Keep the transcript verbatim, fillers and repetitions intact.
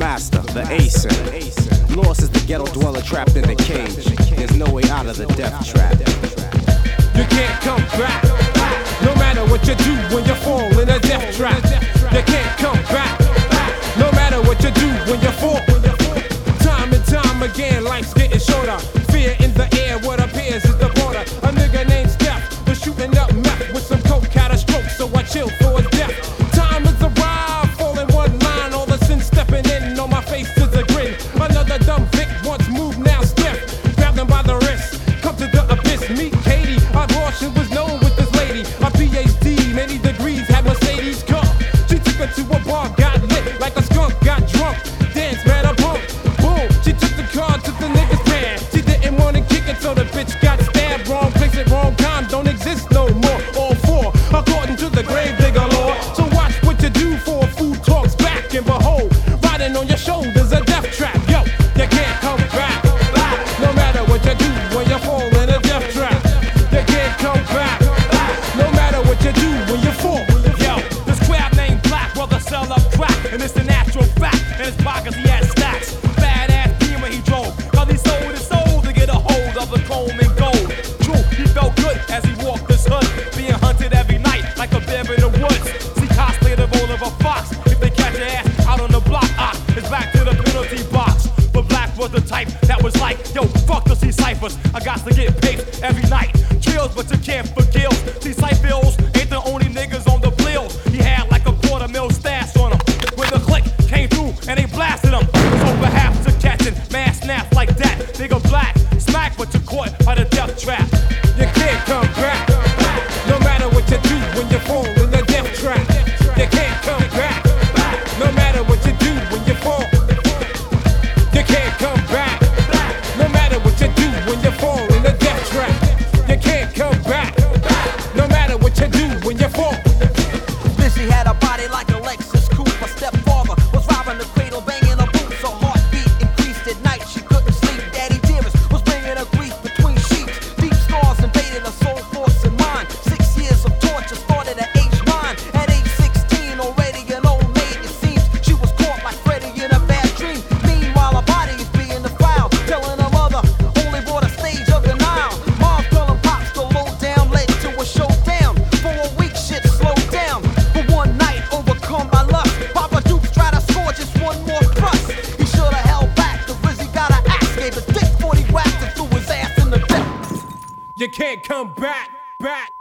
master, the acer. Lost is the ghetto dweller trapped in the cage. There's no way out of the death trap. You can't come back, no matter what you do when you fall in a death trap. You can't come back, no matter what you do when you fall. Time and time again, life's getting shorter. Fear in the air, what appears is the border. A nigga named Steph was shooting up meth with some coke, had a stroke, so I chilled for his death. Time is a ride, falling one line, all the sin stepping in, on my face is a grin. Another dumb Vic once moved, now Steph. Grabbed him by the wrist, come to the abyss, meet Katie. Our portion was known with this lady, a P H D, many degrees, had Mercedes car. She took her to a bar, got lit like a skunk, got drunk, danced, ran a pump. Boom, she took the car, took the nigga's pan. She didn't want to kick it, so the bitch got stabbed. Wrong place at wrong time, don't exist no more. All four, according to the grave digger law. So watch what you do for food talks back, and behold, riding on your shoulders a death trap. Yo, you can't come back, no matter what you do when you fall in a death trap. You can't come back, no matter what you do when you fall. Yo, this crab named Black, brother sell up crack, and it's the natural fact. In his pockets he had stacks, badass beamer he drove, cause he sold his soul to get a hold of the chrome and gold. True, he felt good as he walked this hood, being hunted every night like a bear in the woods. See, cosplay the role of a fox. If they catch your ass out on the block, ah, it's back to the penalty box. But Black was the type that was like, yo, fuck the C ciphers, I got to get paid every night. Trills, but you can't forgive. See, ciphers ain't the only niggas on the bills. He had like a quarter mil stash on him. When the click came through and they blasted him, so perhaps to catching man snaps like that. Nigga Black, smack, but you caught by the death trap. You can't come back, no matter what you do when you fall in the death trap. You can't come back, no matter what you do when you fall. You can't come back, no matter what you do when you fall in the death trap. You can't come back, no matter what you do when you fall. Busy had a body like a Lexus coupe. My stepfather was robbing the cradle, banging a boot. So heartbeat increased at night. She couldn't sleep. Daddy Dearest was bringing her grief between sheets. Deep scars invaded her soul, force, and mind. Six years of torture started at age nine. At age sixteen, already an old maid. It seems she was caught like Freddy in a bad dream. Meanwhile, her body is being defiled, telling her mother only bought a stage of denial. Mom telling pops to low down, led to a showdown. For a week, shit slowed down. But one night, overcome by lust, Papa Dukes tried to score just one more thrust. He should have held back, the Rizzy got an axe, gave a dick forty whacks and threw his ass in the deck. You can't come back, back.